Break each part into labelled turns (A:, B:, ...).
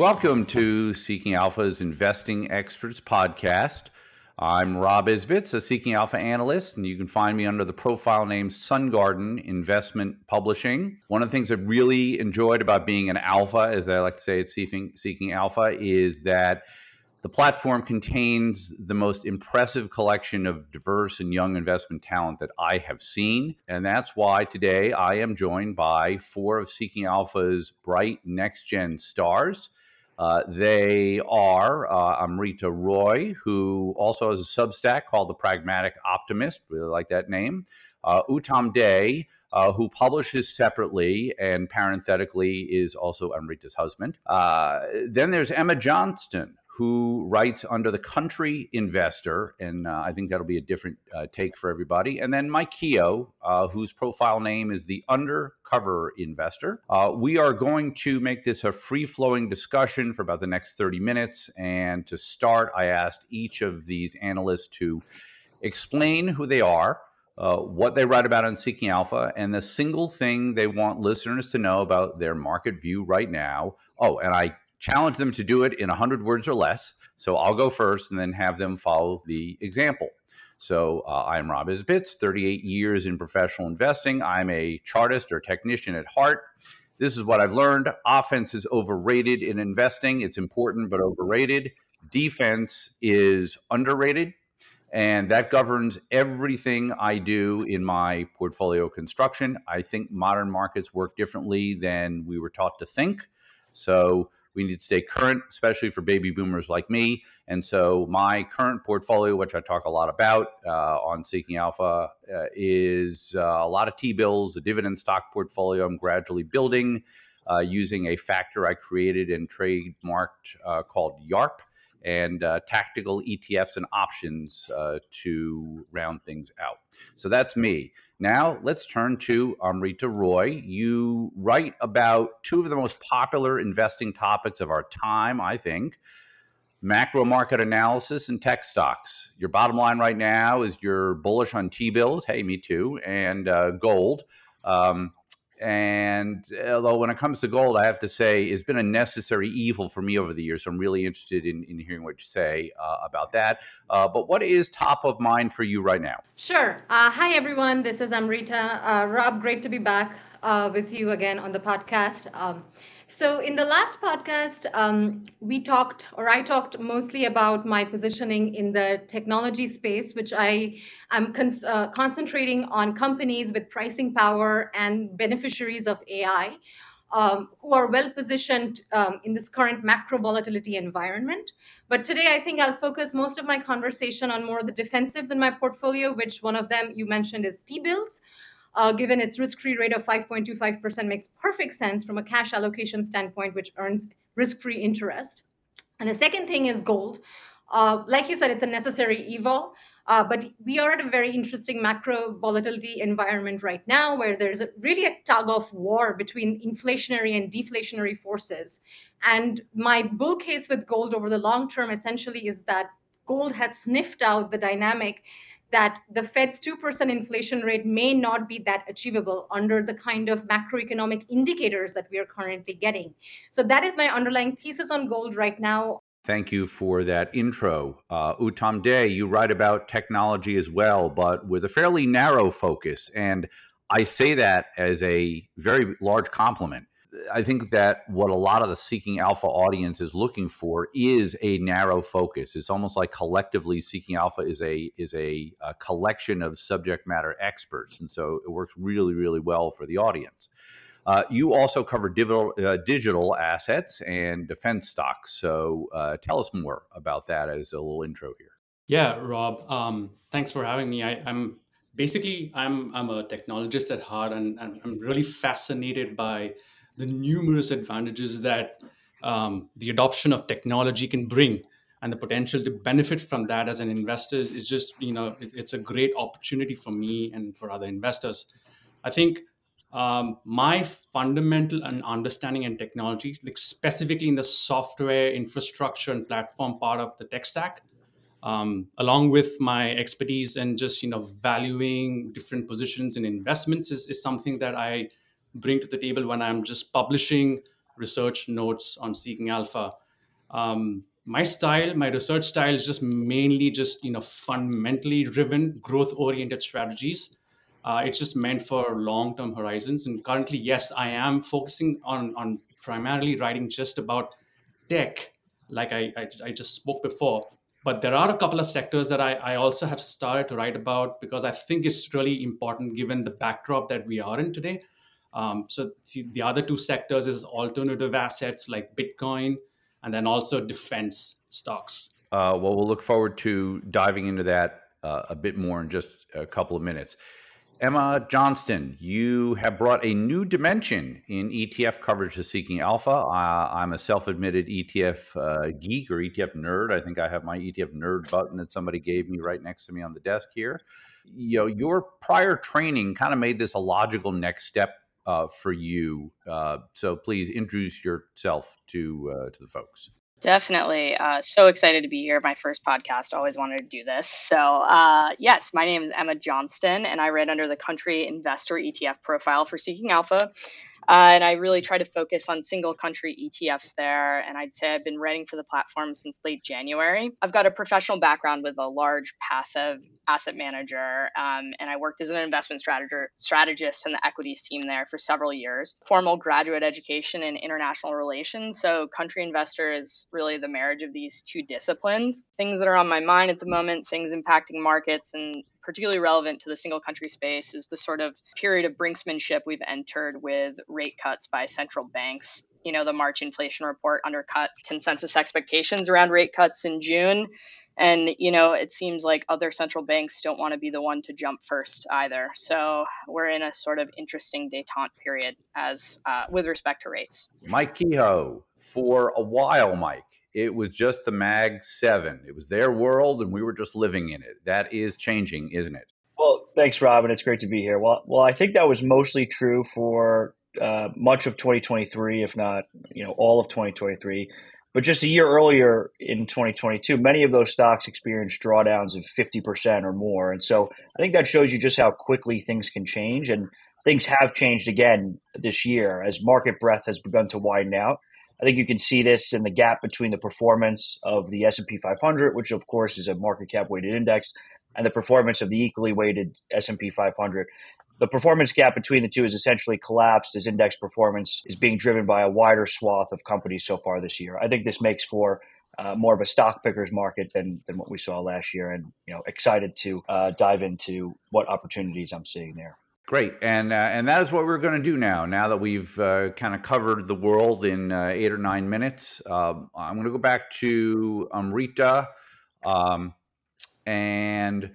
A: Welcome to Seeking Alpha's Investing Experts Podcast. I'm Rob Isbitz, a Seeking Alpha analyst, and you can find me under the profile name Sun Garden Investment Publishing. One of the things I really enjoyed about being an alpha, as I like to say at Seeking Alpha, is that the platform contains the most impressive collection of diverse and young investment talent that I have seen. And that's why today I am joined by four of Seeking Alpha's bright next-gen stars. They are Amrita Roy, who also has a Substack called The Pragmatic Optimist. Really like that name. Uttam Dey, who publishes separately and parenthetically is also Amrita's husband. Then there's Emma Johnston, who writes under the Country Investor, and I think that'll be a different take for everybody. And then Mike Keogh, whose profile name is the Undercover Investor. We are going to make this a free-flowing discussion for about the next 30 minutes. And to start, I asked each of these analysts to explain who they are, what they write about on Seeking Alpha, and the single thing they want listeners to know about their market view right now. Oh, and I challenge them to do it in 100 words or less. So I'll go first and then have them follow the example. So I'm Rob Isbitz, 38 years in professional investing. I'm a chartist or technician at heart. This is what I've learned. Offense is overrated in investing. It's important, but overrated. Defense is underrated. And that governs everything I do in my portfolio construction. I think modern markets work differently than we were taught to think. So we need to stay current, especially for baby boomers like me. And so my current portfolio, which I talk a lot about on Seeking Alpha, is a lot of T-bills, a dividend stock portfolio I'm gradually building using a factor I created and trademarked called YARP, and tactical ETFs and options to round things out. So that's me. Now let's turn to Amrita Roy. You write about two of the most popular investing topics of our time, I think: macro market analysis and tech stocks. Your bottom line right now is you're bullish on T-bills. Hey, me too. And gold. And although when it comes to gold, I have to say it's been a necessary evil for me over the years. So I'm really interested in hearing what you say about that. But what is top of mind for you right now?
B: Sure. Hi, everyone. This is Amrita. Rob, great to be back with you again on the podcast. So, in the last podcast, I talked mostly about my positioning in the technology space, which I am concentrating on companies with pricing power and beneficiaries of AI. Who are well positioned in this current macro volatility environment. But today, I think I'll focus most of my conversation on more of the defensives in my portfolio, which one of them you mentioned is T-bills. Given its risk-free rate of 5.25% makes perfect sense from a cash allocation standpoint, which earns risk-free interest. And the second thing is gold. Like you said, it's a necessary evil. But we are at a very interesting macro volatility environment right now where there's really a tug of war between inflationary and deflationary forces. And my bull case with gold over the long term essentially is that gold has sniffed out the dynamic that the Fed's 2% inflation rate may not be that achievable under the kind of macroeconomic indicators that we are currently getting. So that is my underlying thesis on gold right now.
A: Thank you for that intro. Uttam Dey, you write about technology as well, but with a fairly narrow focus. And I say that as a very large compliment. I think that what a lot of the Seeking Alpha audience is looking for is a narrow focus. It's almost like collectively Seeking Alpha is a collection of subject matter experts. And so it works really, really well for the audience. You also cover digital assets and defense stocks. So tell us more about that as a little intro here.
C: Yeah, Rob. Thanks for having me. I'm a technologist at heart, and I'm really fascinated by the numerous advantages that the adoption of technology can bring, and the potential to benefit from that as an investor is just it's a great opportunity for me and for other investors. I think my fundamental and understanding in technology, like specifically in the software infrastructure and platform part of the tech stack, along with my expertise and just valuing different positions in investments is something that I bring to the table when I'm just publishing research notes on Seeking Alpha. My research style is just mainly just fundamentally driven, growth oriented strategies. It's just meant for long term horizons. And currently, yes, I am focusing on primarily writing just about tech, like I just spoke before. But there are a couple of sectors that I also have started to write about because I think it's really important given the backdrop that we are in today. So, see, the other two sectors is alternative assets like Bitcoin, and then also defense stocks.
A: Well, we'll look forward to diving into that a bit more in just a couple of minutes. Emma Johnston, you have brought a new dimension in ETF coverage to Seeking Alpha. I'm a self-admitted ETF geek or ETF nerd. I think I have my ETF nerd button that somebody gave me right next to me on the desk here. Your prior training kind of made this a logical next step for you. So please introduce yourself to the folks.
D: Definitely. So excited to be here. My first podcast. Always wanted to do this. So, yes, my name is Emma Johnston, and I write under the Country Investor ETF profile for Seeking Alpha. And I really try to focus on single country ETFs there. And I'd say I've been writing for the platform since late January. I've got a professional background with a large passive asset manager, and I worked as an investment strategist in the equities team there for several years. Formal graduate education in international relations. So country investor is really the marriage of these two disciplines. Things that are on my mind at the moment, things impacting markets, and particularly relevant to the single country space is the sort of period of brinksmanship we've entered with rate cuts by central banks. The March inflation report undercut consensus expectations around rate cuts in June. And, it seems like other central banks don't want to be the one to jump first either. So we're in a sort of interesting détente period as with respect to rates.
A: Mike Kehoe, for a while, Mike, it was just the Mag 7. It was their world, and we were just living in it. That is changing, isn't it?
E: Well, thanks, Robin. It's great to be here. Well, I think that was mostly true for much of 2023, if not, all of 2023. But just a year earlier in 2022, many of those stocks experienced drawdowns of 50% or more. And so I think that shows you just how quickly things can change. And things have changed again this year as market breadth has begun to widen out. I think you can see this in the gap between the performance of the S&P 500, which of course is a market cap weighted index, and the performance of the equally weighted S&P 500. The performance gap between the two has essentially collapsed as index performance is being driven by a wider swath of companies so far this year. I think this makes for more of a stock pickers market than what we saw last year, and excited to dive into what opportunities I'm seeing there.
A: Great, and that is what we're going to do now. Now that we've kind of covered the world in 8 or 9 minutes, I'm going to go back to Amrita, and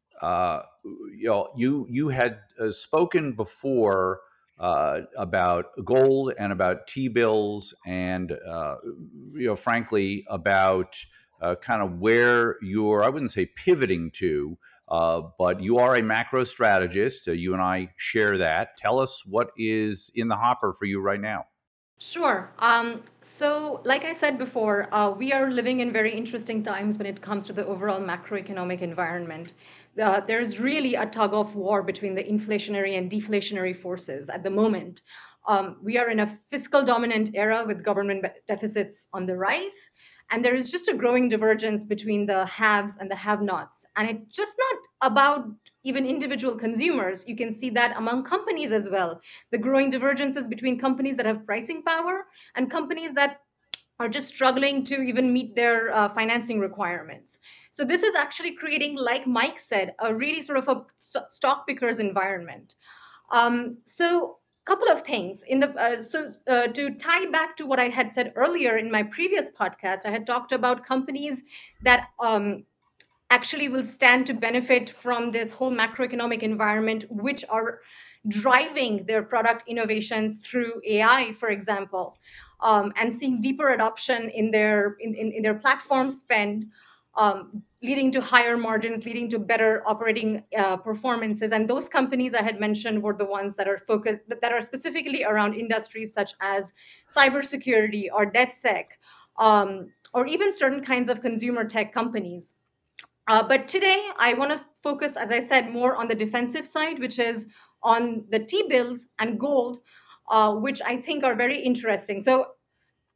A: you had spoken before about gold and about T-bills, and frankly about kind of where you're, I wouldn't say pivoting to. But you are a macro strategist. You and I share that. Tell us what is in the hopper for you right now.
B: Sure. So, like I said before, we are living in very interesting times when it comes to the overall macroeconomic environment. There's really a tug of war between the inflationary and deflationary forces at the moment. We are in a fiscal dominant era with government deficits on the rise. And there is just a growing divergence between the haves and the have nots. And it's just not about even individual consumers. You can see that among companies as well. The growing divergences between companies that have pricing power and companies that are just struggling to even meet their financing requirements. So this is actually creating, like Mike said, a really sort of a stock pickers environment. So couple of things in the to tie back to what I had said earlier in my previous podcast, I had talked about companies that actually will stand to benefit from this whole macroeconomic environment, which are driving their product innovations through AI, for example, and seeing deeper adoption in their platform spend, leading to higher margins, leading to better operating performances. And those companies I had mentioned were the ones that are focused, that are specifically around industries such as cybersecurity or DevSec, or even certain kinds of consumer tech companies. But today, I want to focus, as I said, more on the defensive side, which is on the T bills and gold, which I think are very interesting. So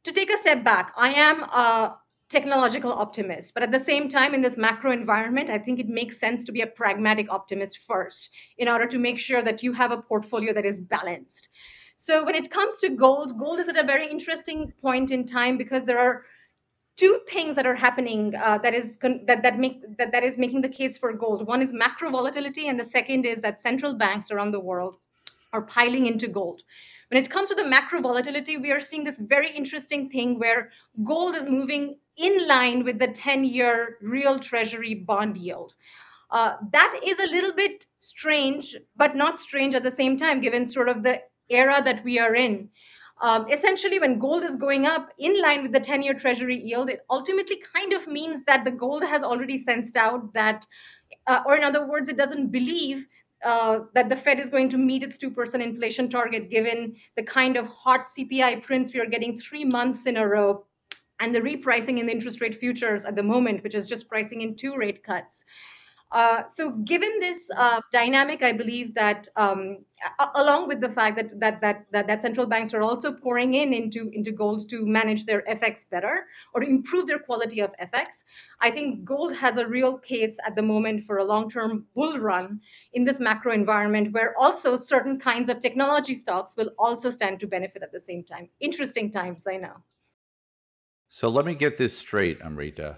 B: to take a step back, I am a technological optimist, but at the same time, in this macro environment, I think it makes sense to be a pragmatic optimist first in order to make sure that you have a portfolio that is balanced. So when it comes to gold, gold is at a very interesting point in time because there are two things that are happening that is making the case for gold. One is macro volatility, and the second is that central banks around the world are piling into gold. When it comes to the macro volatility, we are seeing this very interesting thing where gold is moving in line with the 10-year real treasury bond yield. That is a little bit strange, but not strange at the same time, given sort of the era that we are in. Essentially, when gold is going up in line with the 10-year treasury yield, it ultimately kind of means that the gold has already sensed out that, or in other words, it doesn't believe that the Fed is going to meet its 2% inflation target, given the kind of hot CPI prints we are getting 3 months in a row and the repricing in the interest rate futures at the moment, which is just pricing in two rate cuts. So, given this dynamic, I believe that, along with the fact that central banks are also pouring into gold to manage their FX better or to improve their quality of FX, I think gold has a real case at the moment for a long-term bull run in this macro environment, where also certain kinds of technology stocks will also stand to benefit at the same time. Interesting times, I know.
A: So let me get this straight, Amrita.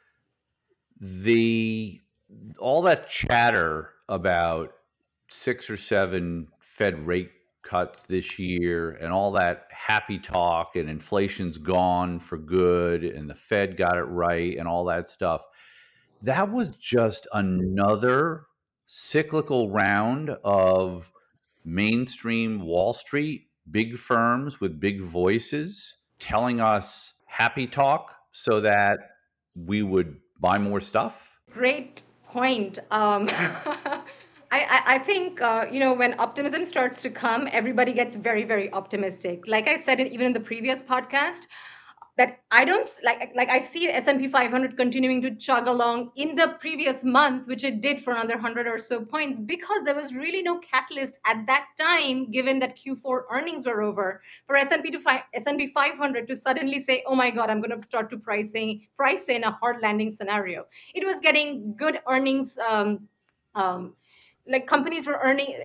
A: The all that chatter about 6 or 7 Fed rate cuts this year and all that happy talk and inflation's gone for good and the Fed got it right and all that stuff, that was just another cyclical round of mainstream Wall Street, big firms with big voices telling us happy talk so that we would buy more stuff.
B: Great point. I think when optimism starts to come, everybody gets very, very optimistic. Like I said, even in the previous podcast, that I don't like I see the S&P 500 continuing to chug along in the previous month, which it did for another 100 or so points, because there was really no catalyst at that time, given that Q4 earnings were over, for S&P 500 to suddenly say, oh my god, I'm going to start to price in a hard landing scenario. It was getting good earnings. Like companies were earning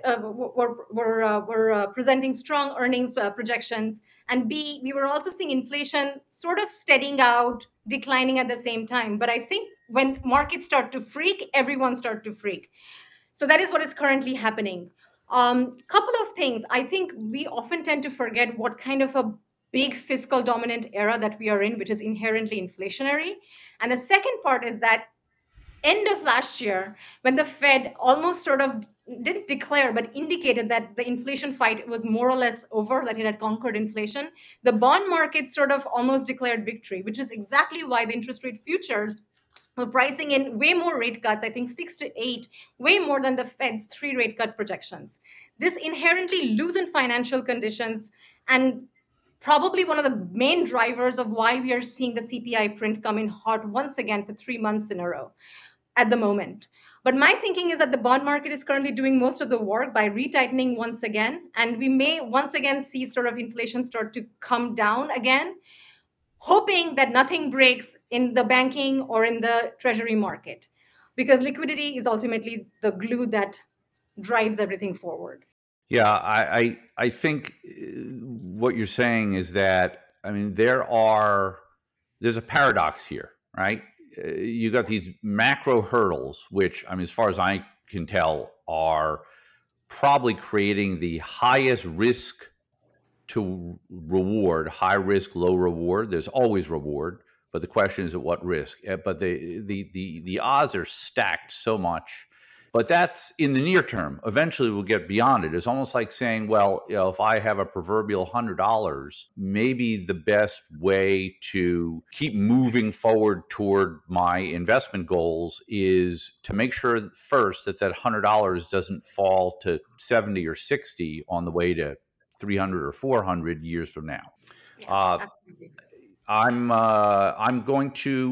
B: were presenting strong earnings projections, and B, we were also seeing inflation sort of steadying out, declining at the same time. But I think when markets start to freak, everyone start to freak. So that is what is currently happening. Couple of things. I think we often tend to forget what kind of a big fiscal dominant era that we are in, which is inherently inflationary. And the second part is that end of last year, when the Fed almost sort of didn't declare but indicated that the inflation fight was more or less over, that it had conquered inflation, the bond market sort of almost declared victory, which is exactly why the interest rate futures were pricing in way more rate cuts, I think 6 to 8, way more than the Fed's 3 rate cut projections. This inherently loosened financial conditions, and probably one of the main drivers of why we are seeing the CPI print come in hot once again for 3 months in a row at the moment. But my thinking is that the bond market is currently doing most of the work by retightening once again. And we may once again see sort of inflation start to come down again, hoping that nothing breaks in the banking or in the treasury market, because liquidity is ultimately the glue that drives everything forward.
A: Yeah, I think what you're saying is that, I mean, there's a paradox here, right? You got these macro hurdles, which, I mean, as far as I can tell, are probably creating the highest risk to reward, high risk, low reward. There's always reward, but the question is at what risk. But the odds are stacked so much. But that's in the near term. Eventually, we'll get beyond it. It's almost like saying, well, if I have a proverbial $100, maybe the best way to keep moving forward toward my investment goals is to make sure first that $100 doesn't fall to 70 or 60 on the way to 300 or 400 years from now.
B: Yes,
A: Uh,
B: absolutely.
A: I'm going to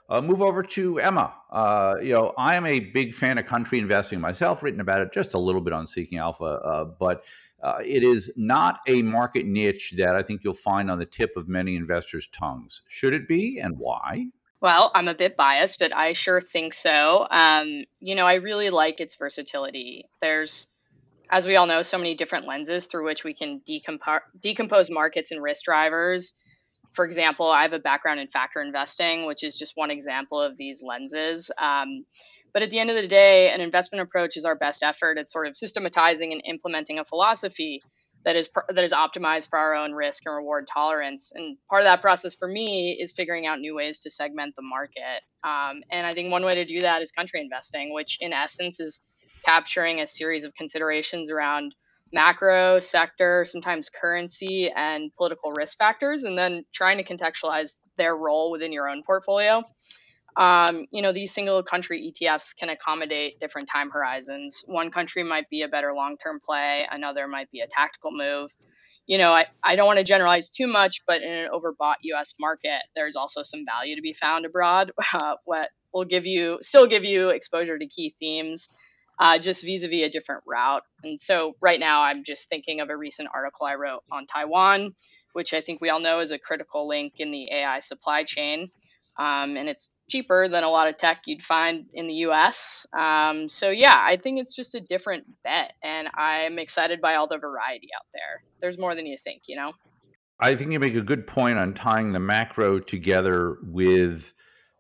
A: move over to Emma. I am a big fan of country investing myself, written about it just a little bit on Seeking Alpha, but it is not a market niche that I think you'll find on the tip of many investors' tongues. Should it be, and why?
D: Well, I'm a bit biased, but I sure think so. I really like its versatility. There's, as we all know, so many different lenses through which we can decompose markets and risk drivers. For example, I have a background in factor investing, which is just one example of these lenses. But at the end of the day, an investment approach is our best effort at sort of systematizing and implementing a philosophy that is optimized for our own risk and reward tolerance. And part of that process for me is figuring out new ways to segment the market. And I think one way to do that is country investing, which in essence is capturing a series of considerations around macro, sector, sometimes currency, and political risk factors, and then trying to contextualize their role within your own portfolio. These single country ETFs can accommodate different time horizons. One country might be a better long-term play, another might be a tactical move. I don't want to generalize too much, but in an overbought US market, there's also some value to be found abroad, what will still give you exposure to key themes, just vis-a-vis a different route. And so right now, I'm just thinking of a recent article I wrote on Taiwan, which I think we all know is a critical link in the AI supply chain. And it's cheaper than a lot of tech you'd find in the US. So yeah, I think it's just a different bet, and I'm excited by all the variety out there. There's more than you think,
A: I think you make a good point on tying the macro together with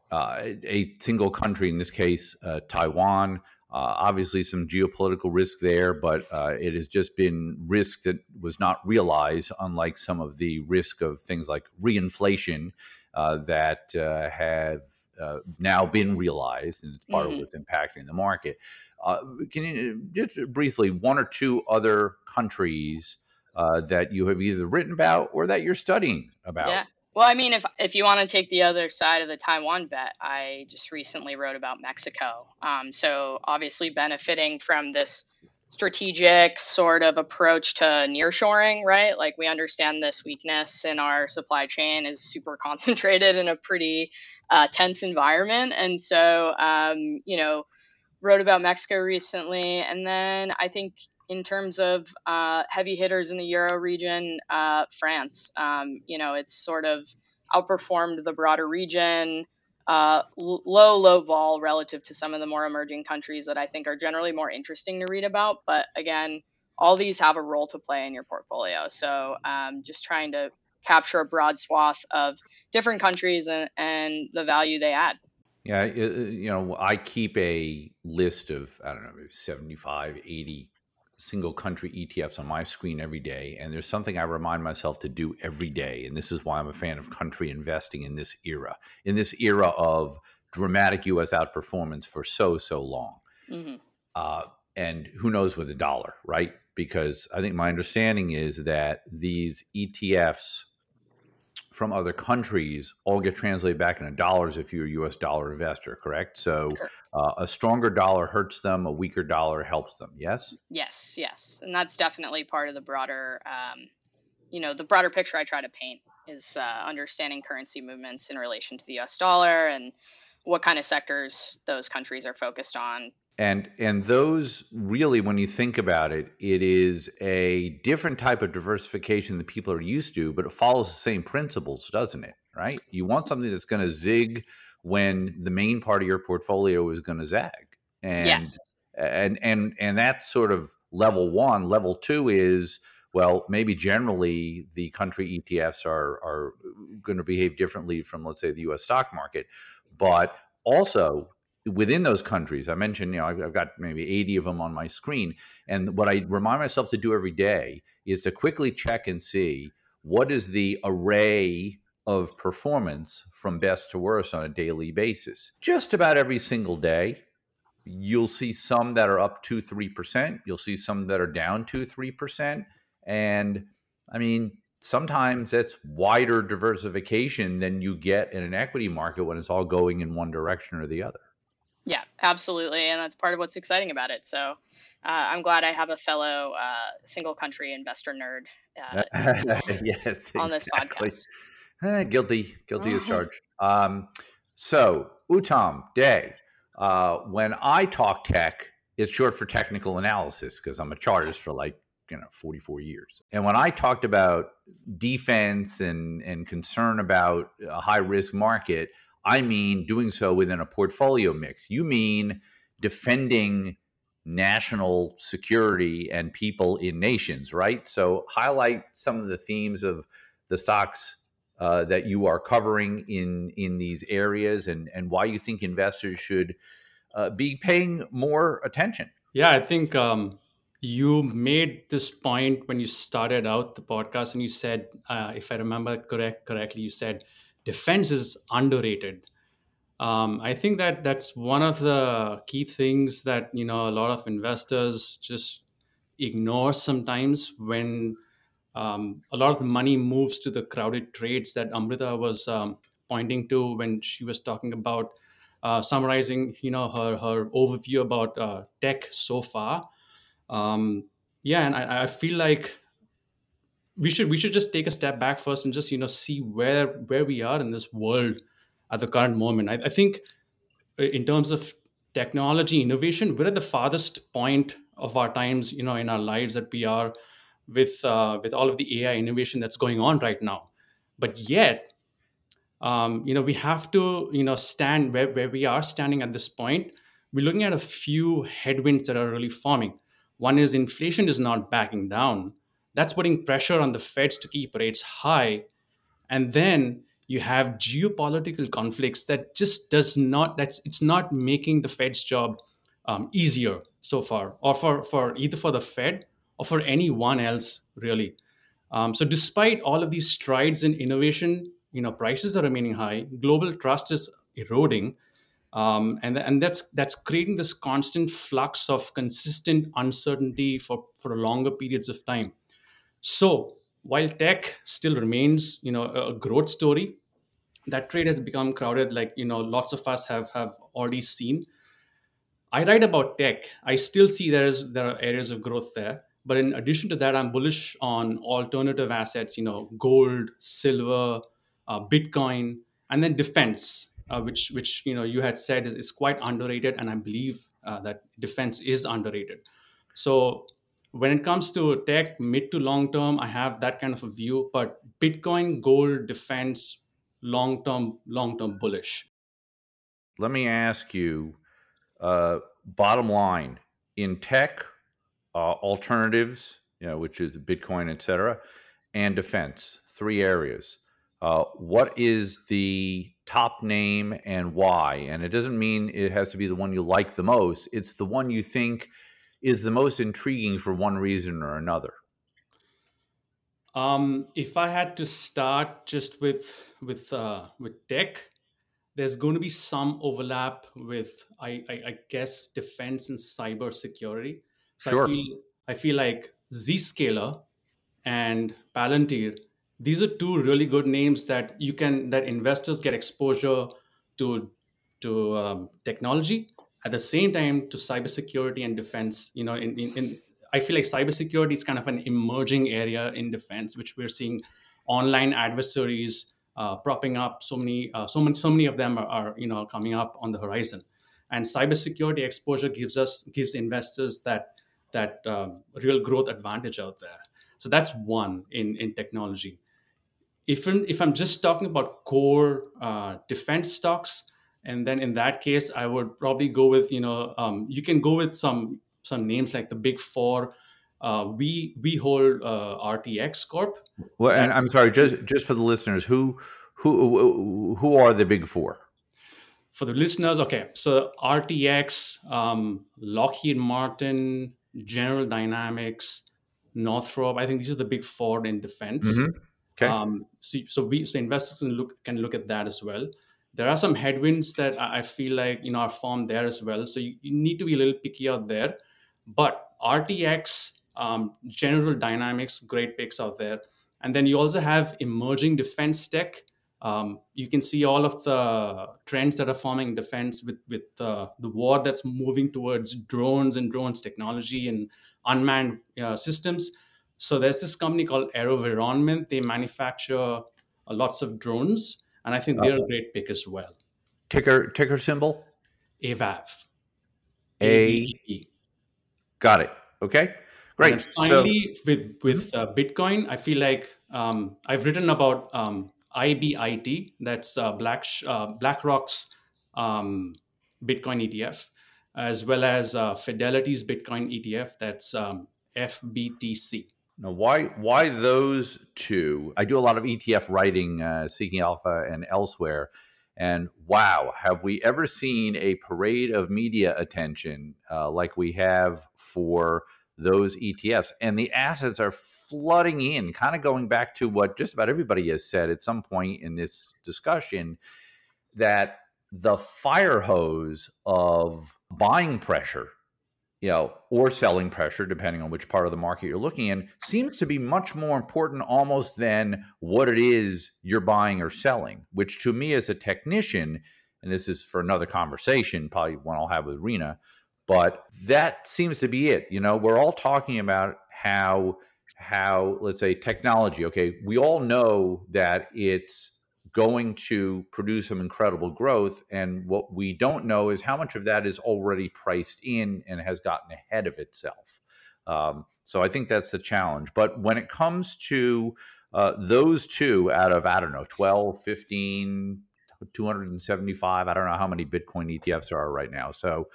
A: a single country, in this case, Taiwan. Obviously, some geopolitical risk there, but it has just been risk that was not realized, unlike some of the risk of things like reinflation that have now been realized, and it's part of what's impacting the market. Can you just briefly, one or two other countries that you have either written about or that you're studying about?
D: Yeah. Well, I mean, if you want to take the other side of the Taiwan bet, I just recently wrote about Mexico. So obviously benefiting from this strategic sort of approach to nearshoring, right? Like we understand this weakness in our supply chain is super concentrated in a pretty tense environment. And so, wrote about Mexico recently. And then I think in terms of heavy hitters in the Euro region, France, it's sort of outperformed the broader region, low vol relative to some of the more emerging countries that I think are generally more interesting to read about. But again, all these have a role to play in your portfolio. So just trying to capture a broad swath of different countries and the value they add.
A: Yeah, I keep a list of, I don't know, maybe 75, 80 single country ETFs on my screen every day. And there's something I remind myself to do every day. And this is why I'm a fan of country investing in this era of dramatic U.S. outperformance for so long. And who knows with the dollar, right? Because I think my understanding is that these ETFs from other countries all get translated back into dollars if you're a U.S. dollar investor, correct? So a stronger dollar hurts them, a weaker dollar helps them, yes?
D: Yes. And that's definitely part of the broader, the broader picture I try to paint is understanding currency movements in relation to the U.S. dollar and what kind of sectors those countries are focused on.
A: And those really, when you think about it, it is a different type of diversification that people are used to, but it follows the same principles, doesn't it? Right? You want something that's going to zig when the main part of your portfolio is going to zag. And,
D: yes.
A: And that's sort of level one. Level two is, well, maybe generally the country ETFs are going to behave differently from, let's say, the U.S. stock market, but also within those countries, I mentioned, I've got maybe 80 of them on my screen. And what I remind myself to do every day is to quickly check and see what is the array of performance from best to worst on a daily basis. Just about every single day, you'll see some that are up 2-3%. You'll see some that are down 2-3%. And I mean, sometimes that's wider diversification than you get in an equity market when it's all going in one direction or the other.
D: Yeah, absolutely. And that's part of what's exciting about it. So I'm glad I have a fellow single country investor nerd
A: yes,
D: on this
A: exactly.
D: podcast.
A: Guilty as charged. So Uttam Day. When I talk tech, it's short for technical analysis because I'm a chartist for 44 years. And when I talked about defense and concern about a high risk market, I mean doing so within a portfolio mix. You mean defending national security and people in nations, right? So highlight some of the themes of the stocks that you are covering in these areas, and why you think investors should be paying more attention.
C: Yeah, I think you made this point when you started out the podcast, and you said, if I remember correctly, you said defense is underrated. I think that that's one of the key things that a lot of investors just ignore sometimes when a lot of the money moves to the crowded trades that Amrita was pointing to when she was talking about summarizing, her overview about tech so far. Um, yeah, and I feel like we should just take a step back first and just see where we are in this world at the current moment. I think in terms of technology innovation, we're at the farthest point of our times, in our lives that we are with all of the AI innovation that's going on right now. But yet, we have to, stand where we are standing at this point. We're looking at a few headwinds that are really forming. One is inflation is not backing down. That's putting pressure on the Feds to keep rates high. And then you have geopolitical conflicts that just does not that's it's not making the Fed's job easier so far, or for either for the Fed or for anyone else really. So despite all of these strides in innovation, prices are remaining high, global trust is eroding, and that's creating this constant flux of consistent uncertainty for longer periods of time. So while tech still remains, a growth story, that trade has become crowded, like lots of us have already seen. I write about tech. I still see there are areas of growth there. But in addition to that, I'm bullish on alternative assets, gold, silver, Bitcoin, and then defense, which you had said is quite underrated, and I believe that defense is underrated. So when it comes to tech, mid to long term, I have that kind of a view. But Bitcoin, gold, defense, long term bullish.
A: Let me ask you, bottom line, in tech, alternatives, which is Bitcoin, et cetera, and defense, three areas. What is the top name and why? And it doesn't mean it has to be the one you like the most. It's the one you think is the most intriguing for one reason or another.
C: If I had to start just with tech, there's going to be some overlap with I guess defense and cyber security. So
A: Sure.
C: I feel like Zscaler and Palantir, these are two really good names that investors get exposure to technology, at the same time to cybersecurity and defense. In I feel like cybersecurity is kind of an emerging area in defense, which we're seeing online adversaries propping up. So many of them are coming up on the horizon, and cybersecurity exposure gives investors that real growth advantage out there. So that's one in technology. If I'm just talking about core defense stocks, and then in that case, I would probably go with you can go with some names like the big four. We hold RTX Corp.
A: Well, and I'm
C: That's
A: sorry, just for the listeners, who are the big four?
C: for the listeners. Okay, so RTX, Lockheed Martin, General Dynamics, Northrop. I think these are the big four in defense.
A: Mm-hmm. Okay.
C: So investors can look at that as well. There are some headwinds that I feel like are formed there as well. So you need to be a little picky out there. But RTX, General Dynamics, great picks out there. And then you also have emerging defense tech. You can see all of the trends that are forming in defense with the war that's moving towards drones and drones technology and unmanned systems. So there's this company called AeroVironment. They manufacture lots of drones, and I think they're a great pick as well.
A: Ticker symbol?
C: AVAV.
A: A.
C: AVAV.
A: Got it. Okay,
C: And then
A: great. So,
C: finally, with Bitcoin, I feel like I've written about IBIT, that's BlackRock's Bitcoin ETF, as well as Fidelity's Bitcoin ETF, that's FBTC.
A: now why those two? I do a lot of ETF writing, Seeking Alpha and elsewhere, and wow, have we ever seen a parade of media attention like we have for those ETFs? And the assets are flooding in, kind of going back to what just about everybody has said at some point in this discussion, that the fire hose of buying pressure, or selling pressure, depending on which part of the market you're looking in, seems to be much more important almost than what it is you're buying or selling, which to me as a technician, and this is for another conversation, probably one I'll have with Rena, but that seems to be it. We're all talking about how let's say technology, okay, we all know that it's going to produce some incredible growth. And what we don't know is how much of that is already priced in and has gotten ahead of itself. So I think that's the challenge. But when it comes to those two out of, I don't know, 12, 15, 275, I don't know how many Bitcoin ETFs there are right now. So,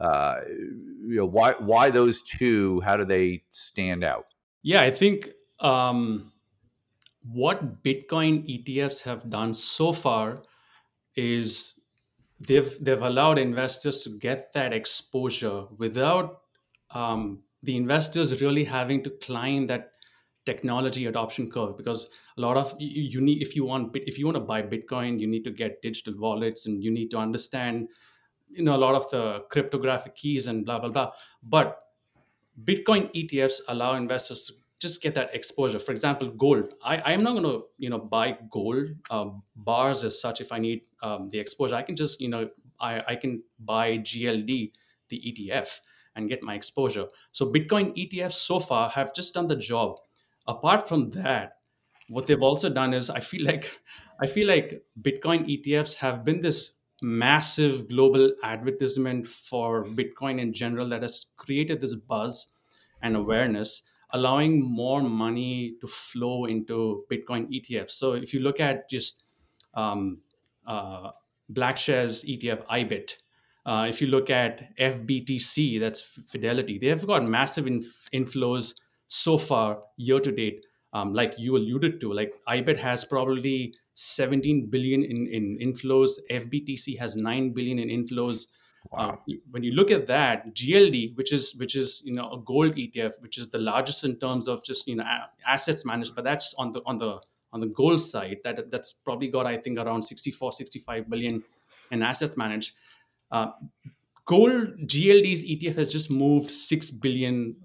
A: why those two? How do they stand out?
C: Yeah, I think what Bitcoin ETFs have done so far is they've allowed investors to get that exposure without the investors really having to climb that technology adoption curve, because a lot of you need, if you want to buy Bitcoin, you need to get digital wallets and you need to understand a lot of the cryptographic keys and blah blah blah. But Bitcoin ETFs allow investors to just get that exposure. For example, gold. I am not going to buy gold bars as such. If I need the exposure, I can just I can buy GLD, the ETF, and get my exposure. So Bitcoin ETFs so far have just done the job. Apart from that, what they've also done is I feel like Bitcoin ETFs have been this massive global advertisement for Bitcoin in general that has created this buzz and awareness, allowing more money to flow into Bitcoin ETFs. So if you look at just um, uh, BlackShares ETF IBIT, if you look at FBTC, that's Fidelity, they have got massive inflows so far year to date. Like you alluded to, like IBIT has probably 17 billion in inflows. FBTC has 9 billion in inflows.
A: Wow.
C: When you look at that, GLD, which is a gold ETF, which is the largest in terms of just assets managed, but that's on the gold side. That's probably got, I think, around 64-65 billion in assets managed. Uh, Gold GLD's ETF has just moved 6 billion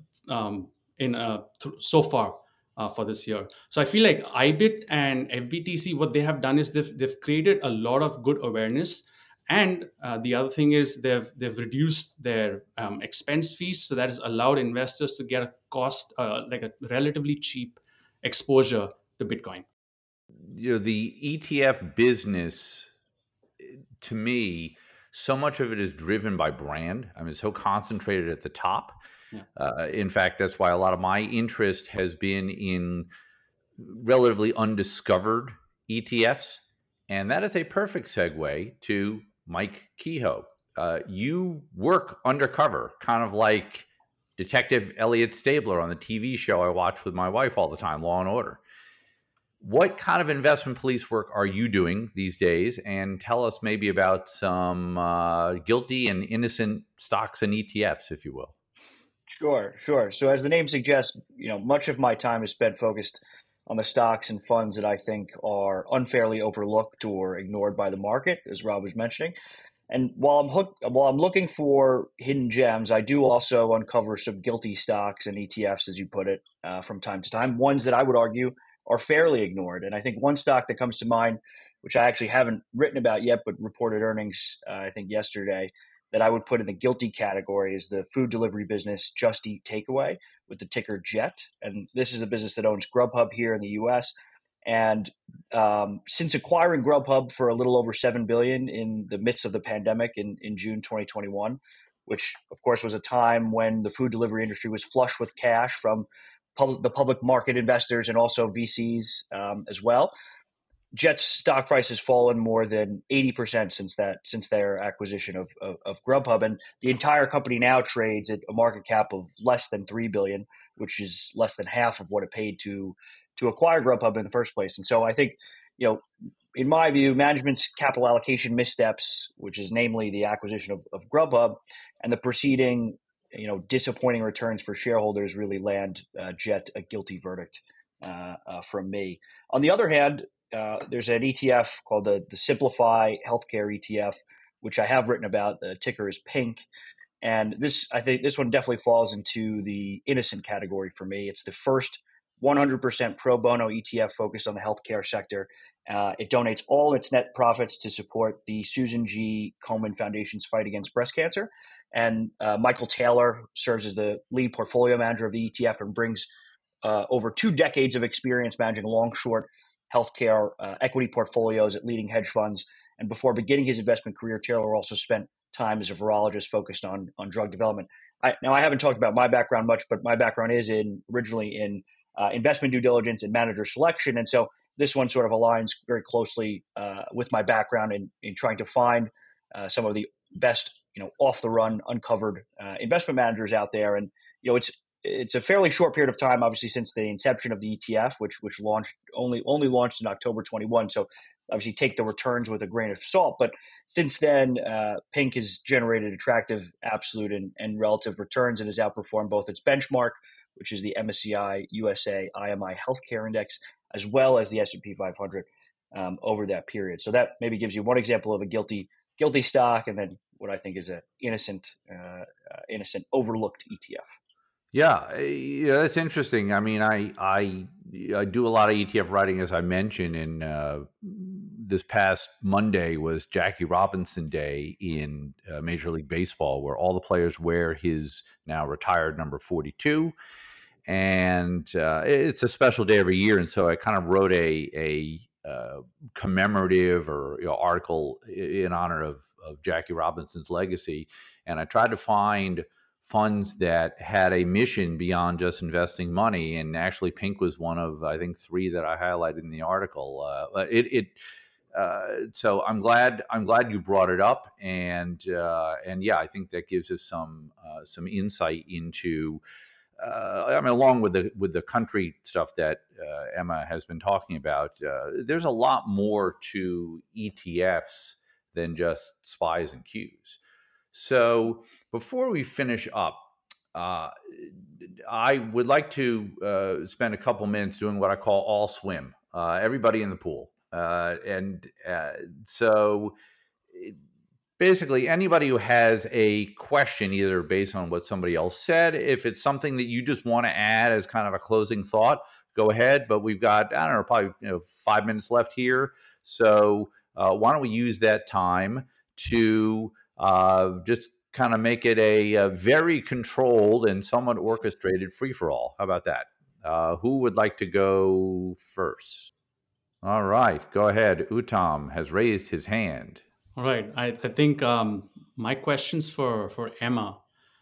C: in so far for this year. So I feel like IBIT and FBTC, what they have done is they've created a lot of good awareness. And the other thing is they've reduced their expense fees, so that has allowed investors to get a cost like a relatively cheap exposure to Bitcoin.
A: The ETF business, to me, so much of it is driven by brand. I mean, it's so concentrated at the top.
C: Yeah.
A: In fact, that's why a lot of my interest has been in relatively undiscovered ETFs. And that is a perfect segue to Mike Kehoe. You work undercover, kind of like Detective Elliot Stabler on the TV show I watch with my wife all the time, Law and Order. What kind of investment police work are you doing these days? And tell us maybe about some guilty and innocent stocks and ETFs, if you will.
E: Sure. So as the name suggests, much of my time is spent focused on the stocks and funds that I think are unfairly overlooked or ignored by the market, as Rob was mentioning. And while I'm looking for hidden gems, I do also uncover some guilty stocks and ETFs, as you put it, from time to time. Ones that I would argue are fairly ignored. And I think one stock that comes to mind, which I actually haven't written about yet, but reported earnings, I think yesterday, that I would put in the guilty category is the food delivery business Just Eat Takeaway with the ticker JET. And this is a business that owns Grubhub here in the US. And since acquiring Grubhub for a little over $7 billion in the midst of the pandemic in June 2021, which of course was a time when the food delivery industry was flush with cash from the public market investors and also VCs as well. Jet's stock price has fallen more than 80% since their acquisition of Grubhub, and the entire company now trades at a market cap of less than $3 billion, which is less than half of what it paid to acquire Grubhub in the first place. And so I think, in my view, management's capital allocation missteps, which is namely the acquisition of Grubhub and the preceding, disappointing returns for shareholders, really land Jet a guilty verdict from me. On the other hand, there's an ETF called the Simplify Healthcare ETF, which I have written about. The ticker is PINK. And I think this one definitely falls into the innocent category for me. It's the first 100% pro bono ETF focused on the healthcare sector. It donates all its net profits to support the Susan G. Komen Foundation's fight against breast cancer. And Michael Taylor serves as the lead portfolio manager of the ETF and brings over 2 decades of experience managing long-short healthcare equity portfolios at leading hedge funds. And before beginning his investment career, Taylor also spent time as a virologist focused on drug development. Now, I haven't talked about my background much, but my background is originally in investment due diligence and manager selection. And so this one sort of aligns very closely with my background in trying to find some of the best, off the run, uncovered investment managers out there. And, it's a fairly short period of time, obviously, since the inception of the ETF, which launched only launched in October 21. So obviously take the returns with a grain of salt. But since then, Pink has generated attractive absolute and relative returns and has outperformed both its benchmark, which is the MSCI USA IMI Healthcare Index, as well as the S&P 500 over that period. So that maybe gives you one example of a guilty stock, and then what I think is an innocent overlooked ETF.
A: Yeah, that's interesting. I mean, I do a lot of ETF writing, as I mentioned, and this past Monday was Jackie Robinson Day in Major League Baseball, where all the players wear his now retired number 42, and it's a special day every year. And so I kind of wrote a commemorative or article in honor of Jackie Robinson's legacy, and I tried to find funds that had a mission beyond just investing money, and actually Pink was one of, I think, 3 that I highlighted in the article. So I'm glad you brought it up, and yeah, I think that gives us some insight into. I mean, along with the country stuff that Emma has been talking about, there's a lot more to ETFs than just SPYs and Qs. So before we finish up, I would like to spend a couple minutes doing what I call all swim, everybody in the pool. So basically anybody who has a question, either based on what somebody else said, if it's something that you just want to add as kind of a closing thought, go ahead. But we've got, I don't know, probably 5 minutes left here. So why don't we use that time to just kind of make it a very controlled and somewhat orchestrated free-for-all. How about that? Who would like to go first? All right, go ahead. Uttam has raised his hand.
C: All right. I think my questions for Emma.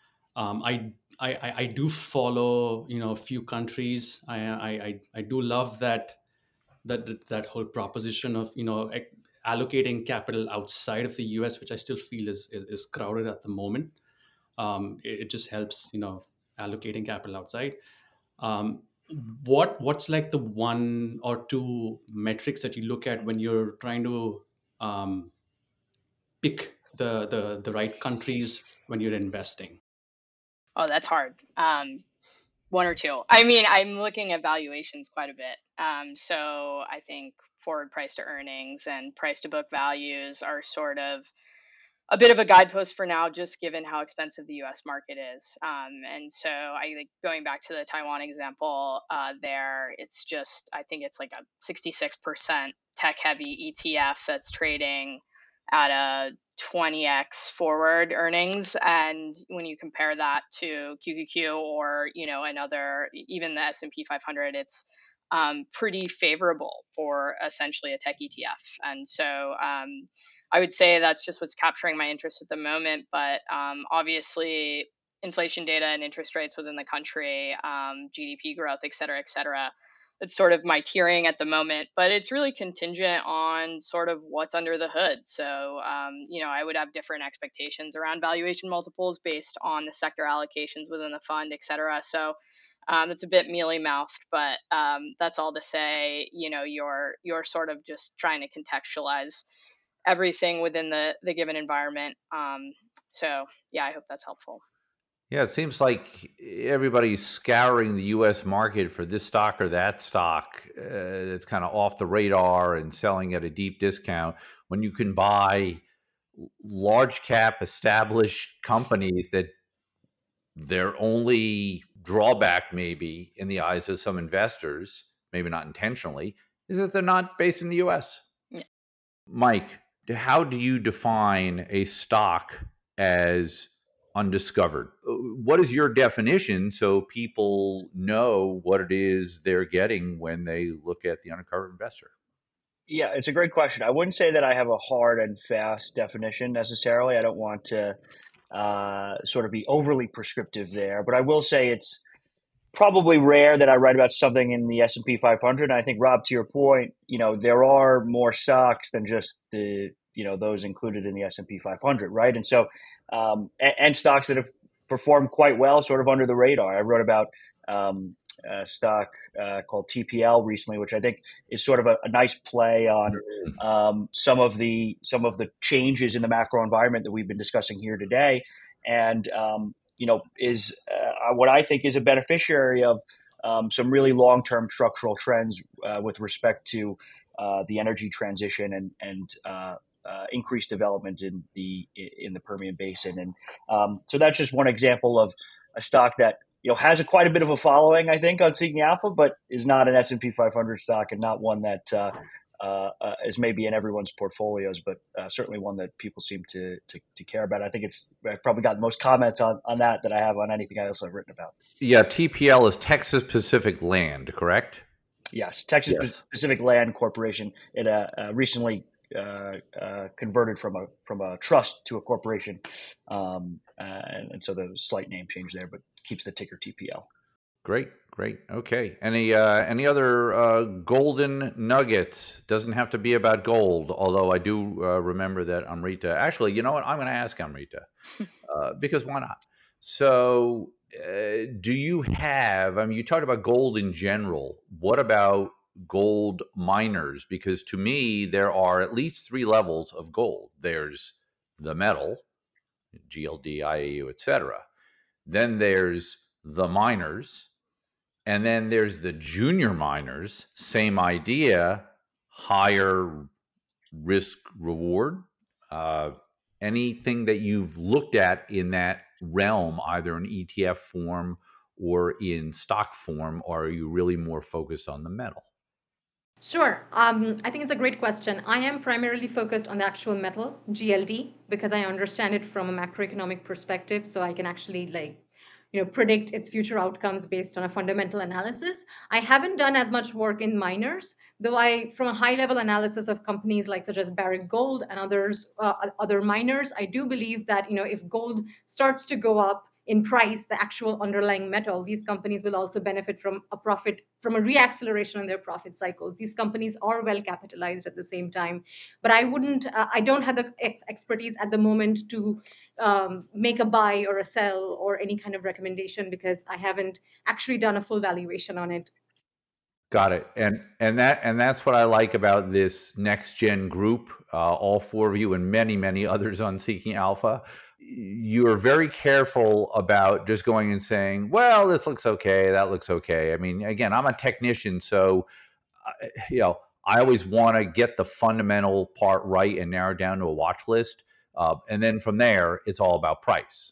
C: I do follow a few countries. I do love that whole proposition of allocating capital outside of the US, which I still feel is crowded at the moment. It just helps allocating capital outside. What's like the 1 or 2 metrics that you look at when you're trying to pick the right countries when you're investing?
D: Oh, that's hard. 1 or 2. I mean, I'm looking at valuations quite a bit. So I think forward price to earnings and price to book values are sort of a bit of a guidepost for now, just given how expensive the U.S. market is. And so I think going back to the Taiwan example there, I think it's like a 66% tech heavy ETF that's trading at a 20x forward earnings. And when you compare that to QQQ or, another, even the S&P 500, it's pretty favorable for essentially a tech ETF. And so I would say that's just what's capturing my interest at the moment. But obviously, inflation data and interest rates within the country, GDP growth, et cetera, it's sort of my tiering at the moment, but it's really contingent on sort of what's under the hood. So, I would have different expectations around valuation multiples based on the sector allocations within the fund, et cetera. So, it's a bit mealy mouthed, but that's all to say, you're sort of just trying to contextualize everything within the given environment. So yeah, I hope that's helpful.
A: Yeah, it seems like everybody's scouring the U.S. market for this stock or that stock that's kind of off the radar and selling at a deep discount when you can buy large cap established companies that their only drawback, maybe in the eyes of some investors, maybe not intentionally, is that they're not based in the U.S.
D: Yeah.
A: Mike, how do you define a stock as undiscovered? What is your definition so people know what it is they're getting when they look at the uncovered investor?
E: Yeah, it's a great question. I wouldn't say that I have a hard and fast definition necessarily. I don't want to sort of be overly prescriptive there, but I will say it's probably rare that I write about something in the S&P 500. And I think, Rob, to your point, there are more stocks than just those included in the S&P 500, right? And so, and stocks that have performed quite well, sort of under the radar. I wrote about a stock called TPL recently, which I think is sort of a nice play on some of the changes in the macro environment that we've been discussing here today, and is what I think is a beneficiary of some really long-term structural trends with respect to the energy transition and increased development in the Permian Basin. And so that's just one example of a stock that has quite a bit of a following, I think, on Seeking Alpha, but is not an S&P 500 stock and not one that is maybe in everyone's portfolios, but certainly one that people seem to care about. I think I've probably got the most comments on that I have on anything else I've written about.
A: Yeah, TPL is Texas Pacific Land, correct?
E: Yes, Texas Pacific Land Corporation. It recently converted from a trust to a corporation, and so the slight name change there, but keeps the ticker TPL.
A: Great. Okay. Any other golden nuggets? Doesn't have to be about gold, although I do remember that Amrita. Actually, you know what? I'm going to ask Amrita because why not? So, do you have? I mean, you talked about gold in general. What about gold miners? Because to me, there are at least three levels of gold. There's the metal, GLD, IAU, etc. Then there's the miners. And then there's the junior miners, same idea, higher risk reward. Anything that you've looked at in that realm, either in ETF form or in stock form, or are you really more focused on the metal?
B: Sure. I think it's a great question. I am primarily focused on the actual metal, GLD, because I understand it from a macroeconomic perspective. So I can actually predict its future outcomes based on a fundamental analysis. I haven't done as much work in miners, though from a high level analysis of companies such as Barrick Gold and other miners, I do believe that if gold starts to go up in price, the actual underlying metal, these companies will also benefit from a reacceleration in their profit cycles. These companies are well capitalized at the same time, but I don't have the expertise at the moment to make a buy or a sell or any kind of recommendation because I haven't actually done a full valuation on it.
A: Got it. And that's what I like about this next gen group. All four of you and many others on Seeking Alpha. You are very careful about just going and saying, "Well, this looks okay, that looks okay." I mean, again, I'm a technician, so I always want to get the fundamental part right and narrow down to a watch list, and then from there, it's all about price.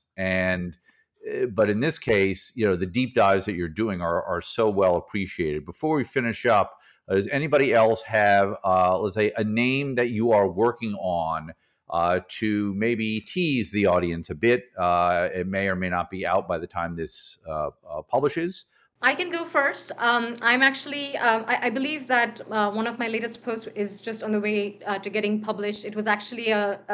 A: But in this case, the deep dives that you're doing are so well appreciated. Before we finish up, does anybody else have, let's say, a name that you are working on to maybe tease the audience a bit? It may or may not be out by the time this publishes.
B: I can go first. I'm actually, I believe that one of my latest posts is just on the way to getting published. It was actually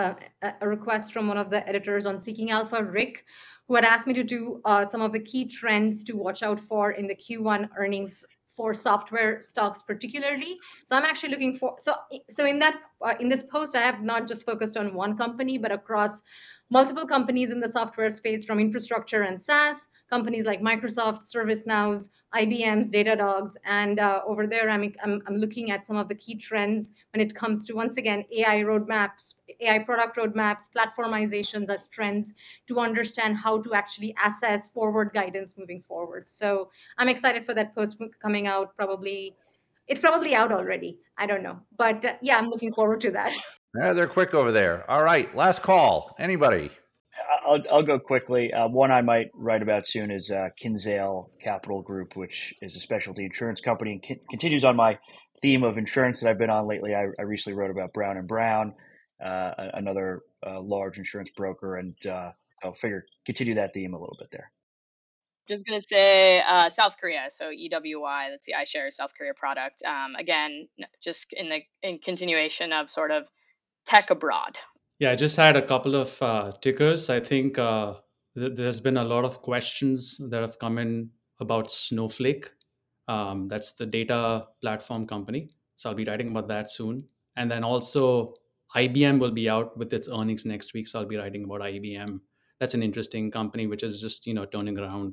B: a request from one of the editors on Seeking Alpha, Rick, who had asked me to do some of the key trends to watch out for in the Q1 earnings for software stocks particularly. So I'm actually looking for, so in that in this post, I have not just focused on one company, but across multiple companies in the software space, from infrastructure and SaaS, companies like Microsoft, ServiceNow's, IBM's, Datadogs, and over there, I'm looking at some of the key trends when it comes to, once again, AI roadmaps, AI product roadmaps, platformizations as trends, to understand how to actually assess forward guidance moving forward. So I'm excited for that post coming out. Probably it's probably out already. I don't know, but yeah, I'm looking forward to that.
A: Yeah, they're quick over there. All right, last call. Anybody?
E: I'll go quickly. One I might write about soon is Kinsale Capital Group, which is a specialty insurance company and continues on my theme of insurance that I've been on lately. I recently wrote about Brown and Brown, another large insurance broker, and I'll continue that theme a little bit there.
D: Just gonna say South Korea, so EWY, that's the iShares South Korea product. Again, just in continuation of sort of tech abroad.
C: Yeah, I just had a couple of tickers. I think there's been a lot of questions that have come in about Snowflake. That's the data platform company. So I'll be writing about that soon. And then also IBM will be out with its earnings next week. So I'll be writing about IBM. That's an interesting company, which is just, turning around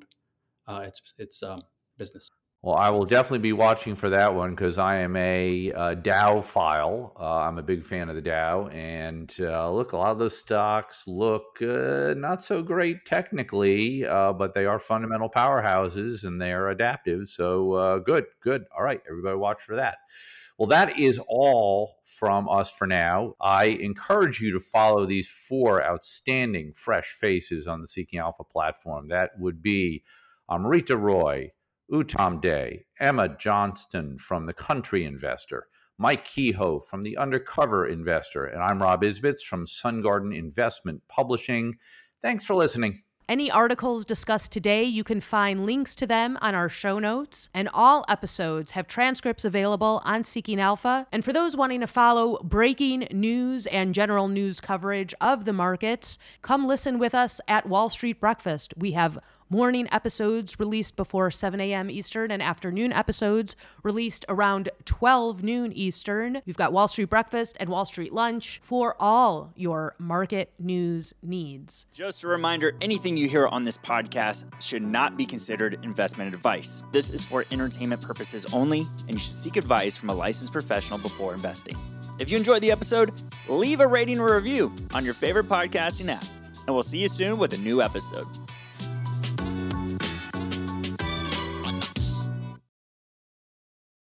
C: its business.
A: Well, I will definitely be watching for that one because I am a Dow file. I'm a big fan of the Dow. And look, a lot of those stocks look not so great technically, but they are fundamental powerhouses and they are adaptive. So good. All right, everybody watch for that. Well, that is all from us for now. I encourage you to follow these 4 outstanding fresh faces on the Seeking Alpha platform. That would be Amrita Roy, Uttam Day, Emma Johnston from The Country Investor, Mike Kehoe from The Undercover Investor, and I'm Rob Isbitz from Sun Garden Investment Publishing. Thanks for listening.
F: Any articles discussed today, you can find links to them on our show notes, and all episodes have transcripts available on Seeking Alpha. And for those wanting to follow breaking news and general news coverage of the markets, come listen with us at Wall Street Breakfast. We have morning episodes released before 7 a.m. Eastern and afternoon episodes released around 12 noon Eastern. We've got Wall Street Breakfast and Wall Street Lunch for all your market news needs.
G: Just a reminder, anything you hear on this podcast should not be considered investment advice. This is for entertainment purposes only, and you should seek advice from a licensed professional before investing. If you enjoyed the episode, leave a rating or review on your favorite podcasting app, and we'll see you soon with a new episode.